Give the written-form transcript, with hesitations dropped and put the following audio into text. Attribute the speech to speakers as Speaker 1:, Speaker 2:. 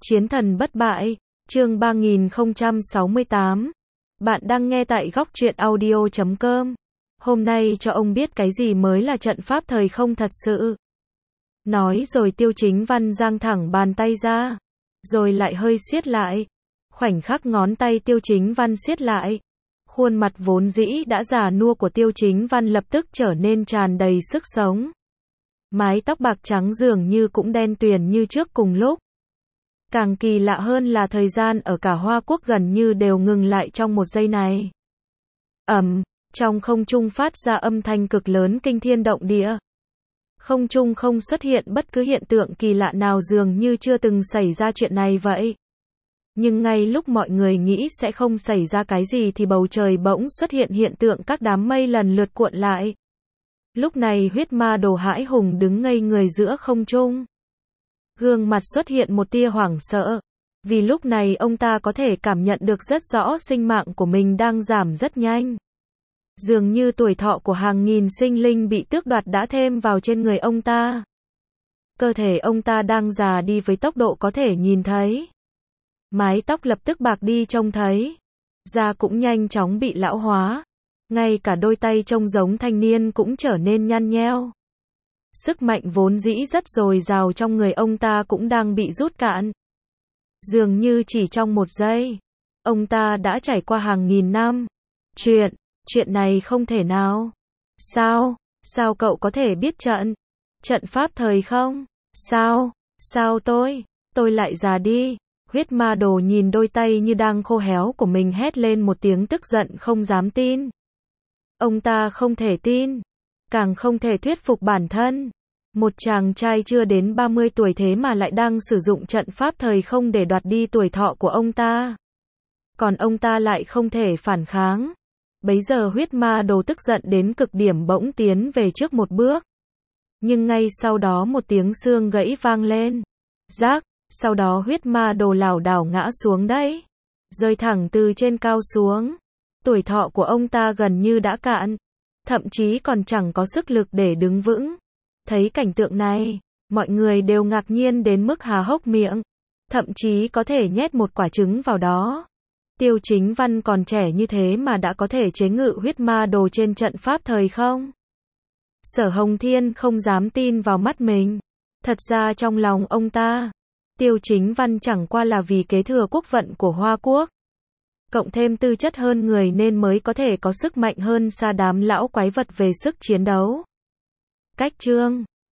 Speaker 1: Chiến thần bất bại, chương 3068. Bạn đang nghe tại góc truyện audio.com. Hôm nay cho ông biết cái gì mới là trận pháp thời không thật sự. Nói rồi Tiêu Chính Văn giang thẳng bàn tay ra, rồi lại hơi siết lại. Khoảnh khắc ngón tay Tiêu Chính Văn siết lại, khuôn mặt vốn dĩ đã già nua của Tiêu Chính Văn lập tức trở nên tràn đầy sức sống. Mái tóc bạc trắng dường như cũng đen tuyền như trước cùng lúc. Càng kỳ lạ hơn là thời gian ở cả Hoa Quốc gần như đều ngừng lại trong một giây này. Trong không trung phát ra âm thanh cực lớn kinh thiên động địa. Không trung không xuất hiện bất cứ hiện tượng kỳ lạ nào, dường như chưa từng xảy ra chuyện này vậy. Nhưng ngay lúc mọi người nghĩ sẽ không xảy ra cái gì thì bầu trời bỗng xuất hiện hiện tượng các đám mây lần lượt cuộn lại. Lúc này huyết ma đồ hãi hùng đứng ngây người giữa không trung. Gương mặt xuất hiện một tia hoảng sợ, vì lúc này ông ta có thể cảm nhận được rất rõ sinh mạng của mình đang giảm rất nhanh. Dường như tuổi thọ của hàng nghìn sinh linh bị tước đoạt đã thêm vào trên người ông ta. Cơ thể ông ta đang già đi với tốc độ có thể nhìn thấy. Mái tóc lập tức bạc đi trông thấy. Da cũng nhanh chóng bị lão hóa. Ngay cả đôi tay trông giống thanh niên cũng trở nên nhăn nheo. Sức mạnh vốn dĩ rất dồi dào trong người ông ta cũng đang bị rút cạn. Dường như chỉ trong một giây, ông ta đã trải qua hàng nghìn năm. Chuyện này không thể nào. Sao cậu có thể biết trận pháp thời không? Sao tôi lại già đi? Huyết ma đồ nhìn đôi tay như đang khô héo của mình hét lên một tiếng tức giận không dám tin. Ông ta không thể tin, càng không thể thuyết phục bản thân. Một chàng trai chưa đến 30 tuổi thế mà lại đang sử dụng trận pháp thời không để đoạt đi tuổi thọ của ông ta. Còn ông ta lại không thể phản kháng. Bấy giờ huyết ma đồ tức giận đến cực điểm bỗng tiến về trước một bước. Nhưng ngay sau đó một tiếng xương gãy vang lên. Rác, sau đó huyết ma đồ lảo đảo ngã xuống đấy. Rơi thẳng từ trên cao xuống. Tuổi thọ của ông ta gần như đã cạn. Thậm chí còn chẳng có sức lực để đứng vững. Thấy cảnh tượng này, mọi người đều ngạc nhiên đến mức há hốc miệng. Thậm chí có thể nhét một quả trứng vào đó. Tiêu Chính Văn còn trẻ như thế mà đã có thể chế ngự huyết ma đồ trên trận pháp thời không? Sở Hồng Thiên không dám tin vào mắt mình. Thật ra trong lòng ông ta, Tiêu Chính Văn chẳng qua là vì kế thừa quốc vận của Hoa Quốc. Cộng thêm tư chất hơn người nên mới có thể có sức mạnh hơn xa đám lão quái vật về sức chiến đấu. Cách chương